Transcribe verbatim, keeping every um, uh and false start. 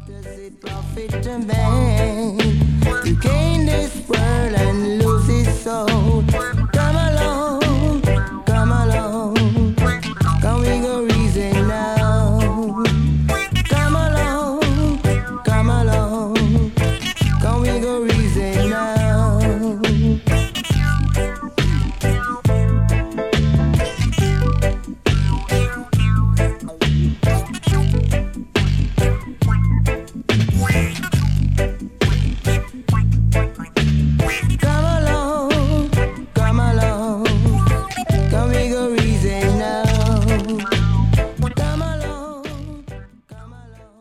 Does it profit a man to gain this